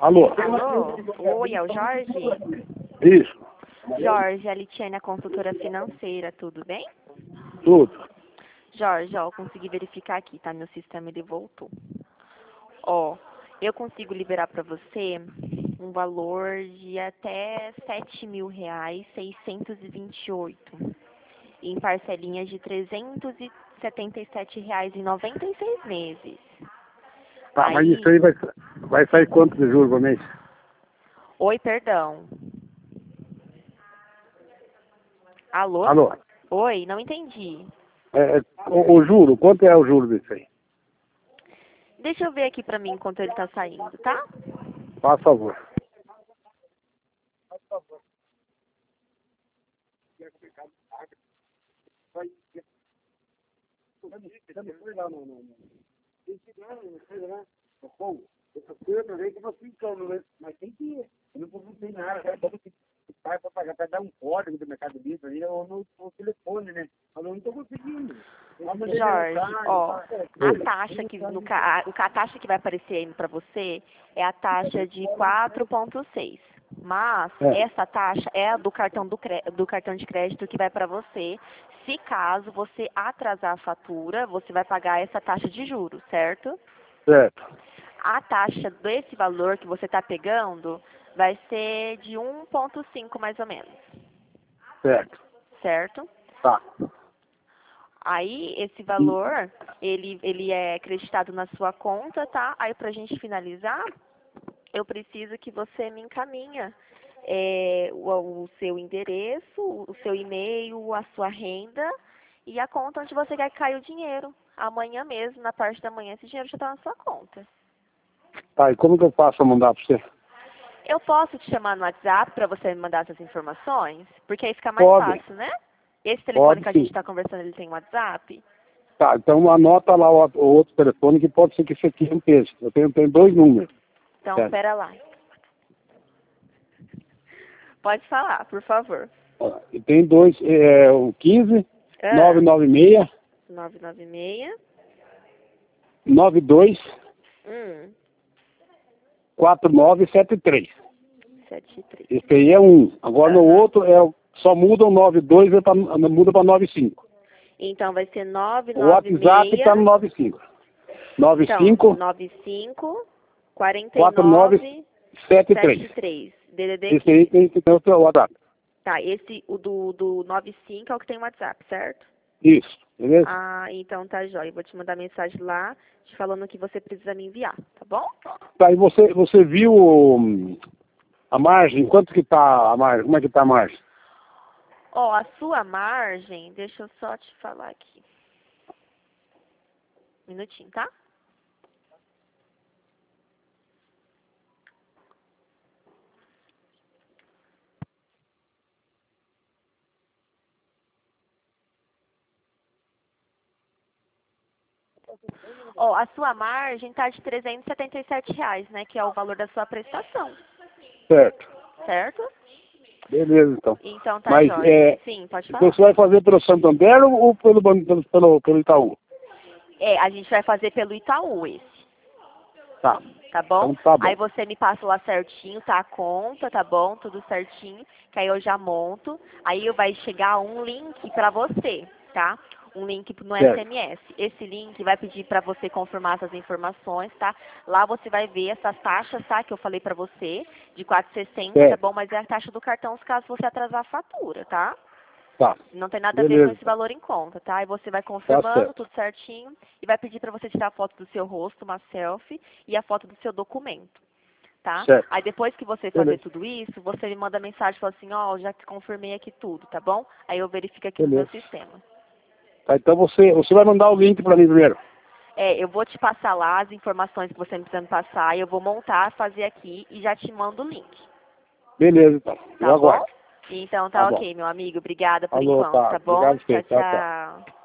Alô? Alô? Oi, é o Jorge? Isso, Jorge, a Litiane, a consultora financeira, tudo bem? tudo. Jorge, ó, eu consegui verificar aqui, tá? Meu sistema, ele voltou. Ó, eu consigo liberar para você um valor de até R$ 7.628, em parcelinhas de R$ 377 em 96 meses. Tá, mas isso Aí, aí vai sair quanto de juros por mês? oi, perdão. Alô? Alô? Oi, não entendi. O juro, quanto é o juro disso aí? Deixa eu ver aqui pra mim enquanto ele tá saindo, tá? Faz favor. Mas tem que ir. Eu não tem nada, para pagar, para dar um código do Mercado Livre ali, ou no telefone, né? Mas eu não estou conseguindo. Jorge, ó, a taxa que a taxa que vai aparecer aí pra você é a taxa de 4,6. Mas essa taxa é a do cartão do cartão de crédito que vai para você. Se caso você atrasar a fatura, você vai pagar essa taxa de juros, certo? Certo. A taxa desse valor que você está pegando vai ser de 1,5 mais ou menos, Certo. certo? Tá. Aí esse valor, ele é acreditado na sua conta, tá? Aí pra gente finalizar, eu preciso que você me encaminha o seu endereço, o seu e-mail, a sua renda e a conta onde você quer que caia o dinheiro. Amanhã mesmo, na parte da manhã, esse dinheiro já está na sua conta. Tá, e como que eu faço para mandar para você? Eu posso te chamar no WhatsApp para você me mandar essas informações? Porque aí fica mais Pode. fácil, né? Esse telefone Pode que a sim. gente está conversando, ele tem WhatsApp? Tá, então anota lá o outro telefone que pode ser que isso aqui não esteja. Eu tenho dois números. Então, Certo. pera lá. Pode falar, por favor. Ó, e tem dois, o 15 Ah, 996 996. 92 Hum. 4973. 73. Esse aí é um. Agora no Aham. outro só muda o 92 e muda para 95. Então vai ser O WhatsApp está no 95. Então, 95 95 49 4973. 73. DDD Esse aí 15. tem o seu WhatsApp. Tá, esse, o do 95 é o que tem WhatsApp, certo? Isso, beleza? Ah, então tá jóia. Eu vou te mandar mensagem lá, te falando o que você precisa me enviar, tá bom? Tá, e você viu a margem? Quanto que tá a margem? Como é que tá a margem? Ó, a sua margem, deixa eu só te falar aqui. Um minutinho, tá? Ó, a sua margem tá de R$ 377, né? Que é o valor da sua prestação, Certo. certo? Beleza, então. Então tá Mas jóia. Sim, pode então falar. você vai fazer pelo Santander ou pelo Itaú? A gente vai fazer pelo Itaú esse, Tá. tá bom? Então tá bom. Aí você me passa lá certinho, tá? A conta, tá bom? Tudo certinho, que aí eu já monto. Aí vai chegar um link pra você, tá? Um link no Certo. SMS. Esse link vai pedir pra você confirmar essas informações, tá? Lá você vai ver essas taxas, tá? Que eu falei pra você, de 4,60, tá Certo. bom? Mas é a taxa do cartão caso você atrasar a fatura, tá? Tá. Não tem nada a ver com Beleza, esse então. valor em conta, tá? Aí você vai Tá confirmando certo. tudo certinho e vai pedir para você tirar a foto do seu rosto, uma selfie, e a foto do seu documento, tá? Certo. Aí depois que você fazer Beleza. tudo isso, você me manda mensagem e fala assim, ó, já te confirmei aqui tudo, tá bom? Aí eu verifico aqui no meu Beleza. sistema. Tá, então você vai mandar o link para mim primeiro. Eu vou te passar lá as informações que você me precisa me passar, eu vou montar, fazer aqui e já te mando o link, Beleza, então. Eu tá bom? aguardo. Então Tá tá bom. ok, meu amigo. Obrigada por Alô, enquanto, tá. tá bom? Obrigado a você. Tchau, Tchau, tchau. tchau.